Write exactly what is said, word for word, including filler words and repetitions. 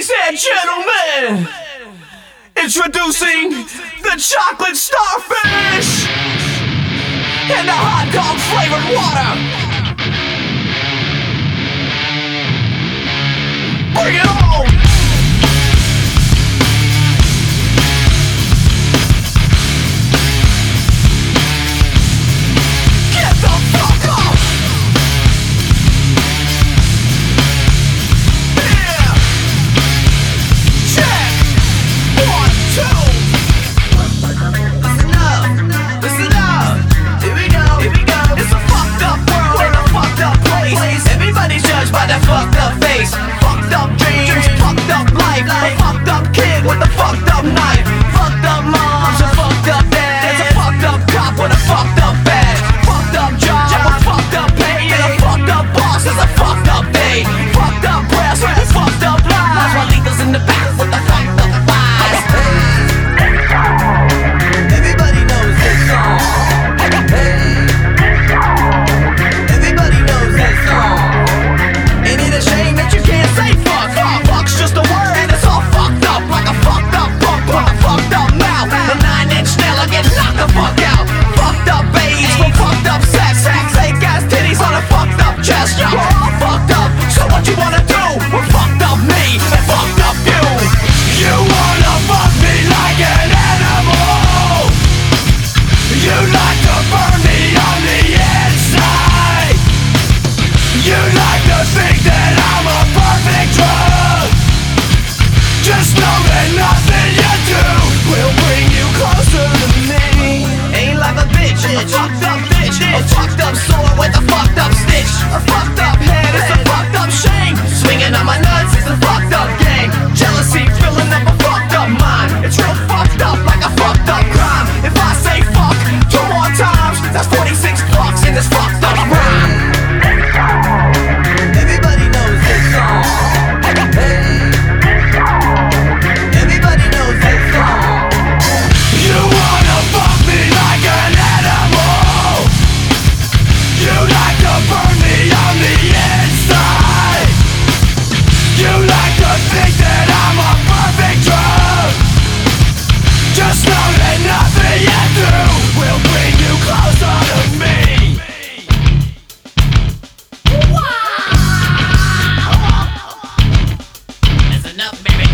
Ladies and gentlemen, introducing the chocolate starfish and the hot dog flavored water. Bring it on! Everybody's judged by that fucked up face, fucked up dreams, fucked up life, a fucked up kid with a fucked up knife, fucked up moms and fucked up dads, a fucked up cop with a fucked up badge, fucked up job, a fucked up pay, and a fucked up boss is a fucked up day, fucked up press with a fucked up lies, while Letha's in the back with the fucked up eyes. Everybody knows this song. Everybody knows this song. Ain't it a shame that you can't say fuck? Fuck, fuck's just a word and it's all fucked up, like a fucked up punk with a fucked up mouth. The nine inch nail, I get knocked the fuck out. Fucked up babes from fucked up sex, fake ass titties on a fucked up chest. Y'all are all fucked up, so what you wanna do? We're fucked up me and fucked up you. You wanna fuck me like an animal. You like to burn me on the inside. You like to think that I'm a perfect drug. Just know that nothing you do will bring you closer to me. Ain't like a bitch, a fucked up bitch, a fucked up sword with a fucked up stitch, a fucked up head, it's a fucked up shame. Swinging on my nuts, it's a fucked up game. Jealousy filling up a fucked up mind. It's real fucked up like a fucked up crime. If I say fuck two more times, that's forty-six fucks in this fucked up rhyme. Everybody knows this song. Everybody knows this song. You wanna fuck me like an animal. You like to burn me on the inside. You like to think that I'm a perfect drug. Just know that nothing you do will bring you closer to me. Wow! That's enough, baby.